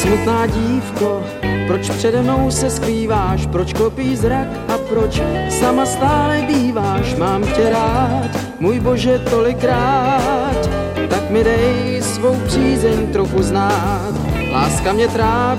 Smutná dívko, proč přede mnou se skrýváš, proč klopí zrak a proč sama stále býváš? Mám tě rád, můj Bože, tolikrát, tak mi dej svou přízeň trochu znát. Láska mě trápí,